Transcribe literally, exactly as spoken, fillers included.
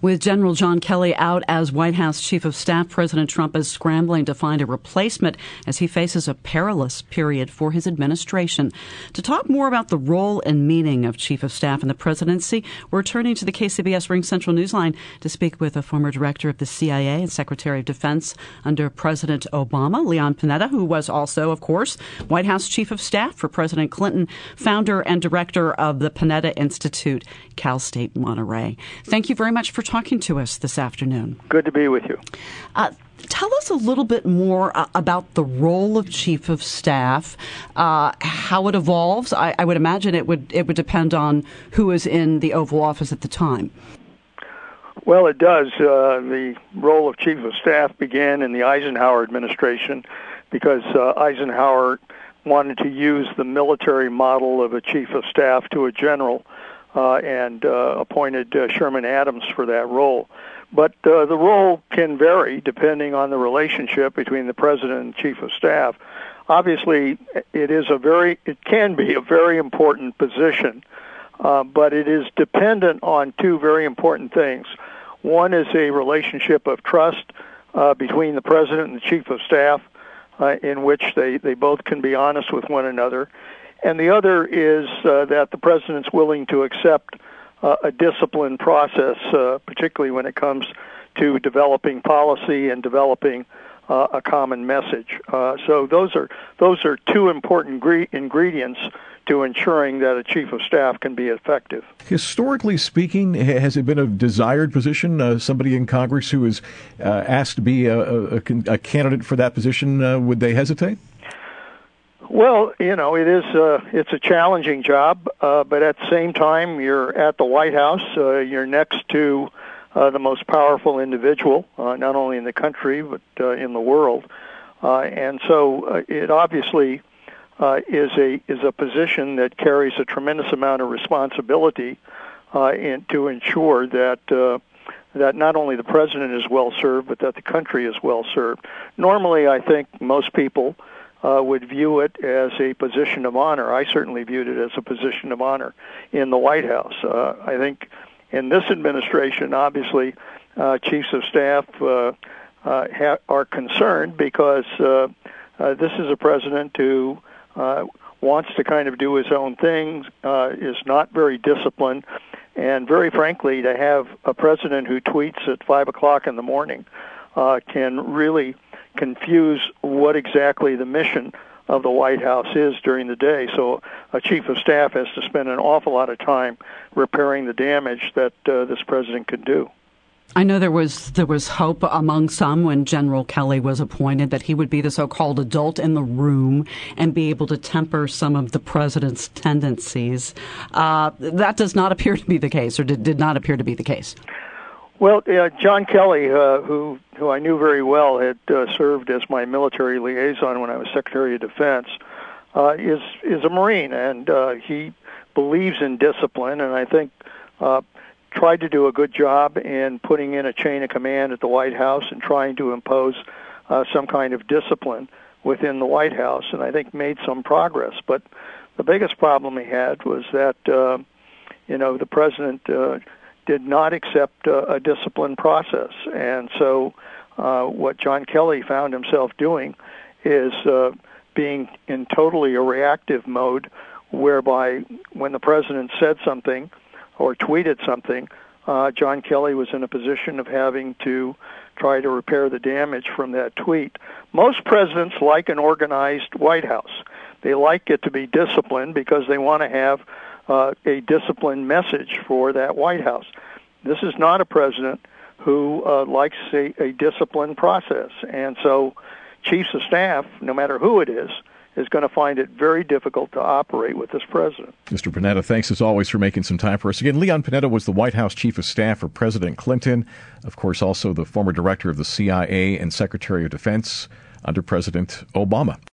With General John Kelly out as White House Chief of Staff, President Trump is scrambling to find a replacement as he faces a perilous period for his administration. To talk more about the role and meaning of Chief of Staff in the presidency, we're turning to the K C B S Ring Central Newsline to speak with a former director of the C I A and Secretary of Defense under President Obama, Leon Panetta, who was also, of course, White House Chief of Staff for President Clinton, founder and director of the Panetta Institute, Cal State Monterey. Thank you very much for talking to us this afternoon. Good to be with you. Uh, tell us a little bit more uh, about the role of Chief of Staff, uh, how it evolves. I, I would imagine it would it would depend on who is in the Oval Office at the time. Well, it does. Uh, the role of Chief of Staff began in the Eisenhower administration because uh, Eisenhower wanted to use the military model of a Chief of Staff to a general. Uh, and uh, appointed uh, Sherman Adams for that role. But uh, the role can vary depending on the relationship between the President and Chief of Staff. Obviously, it is a very, it can be a very important position, uh, but it is dependent on two very important things. One is a relationship of trust uh, between the President and the Chief of Staff, uh, in which they, they both can be honest with one another. And the other is uh, that the President's willing to accept uh, a disciplined process, uh, particularly when it comes to developing policy and developing uh, a common message. Uh, so those are those are two important gre- ingredients to ensuring that a Chief of Staff can be effective. Historically speaking, has it been a desired position? Uh, somebody in Congress who is uh, asked to be a, a, a candidate for that position, uh, would they hesitate? Well, you know, it is uh, it's a challenging job, uh, but at the same time, you're at the White House. Uh, you're next to uh, the most powerful individual, uh, not only in the country, but uh, in the world. Uh, and so uh, it obviously uh, is a is a position that carries a tremendous amount of responsibility uh, in, to ensure that uh, that not only the President is well served, but that the country is well served. Normally, I think most people Uh, would view it as a position of honor. I certainly viewed it as a position of honor in the White House. Uh, I think in this administration, obviously, uh, chiefs of staff uh, uh, ha- are concerned because uh, uh, this is a president who uh, wants to kind of do his own thing, uh, is not very disciplined, and very frankly, to have a president who tweets at five o'clock in the morning uh, can really confuse what exactly the mission of the White House is during the day. So a chief of staff has to spend an awful lot of time repairing the damage that uh, this president could do. I know there was there was hope among some when General Kelly was appointed that he would be the so-called adult in the room and be able to temper some of the president's tendencies. Uh, that does not appear to be the case, or did, did not appear to be the case. Well, uh, John Kelly, uh, who who I knew very well, had uh, served as my military liaison when I was Secretary of Defense, uh, is is a Marine, and uh, he believes in discipline, and I think uh, tried to do a good job in putting in a chain of command at the White House and trying to impose uh, some kind of discipline within the White House, and I think made some progress. But the biggest problem he had was that, uh, you know, the president Uh, did not accept uh, a disciplined process. And so uh, what John Kelly found himself doing is uh, being in totally a reactive mode, whereby when the president said something or tweeted something, uh, John Kelly was in a position of having to try to repair the damage from that tweet. Most presidents like an organized White House. They like it to be disciplined because they want to have Uh, a disciplined message for that White House. This is not a president who uh, likes a, a disciplined process. And so chiefs of staff, no matter who it is, is going to find it very difficult to operate with this president. Mister Panetta, thanks as always for making some time for us. Again, Leon Panetta was the White House Chief of Staff for President Clinton, of course also the former director of the C I A and Secretary of Defense under President Obama.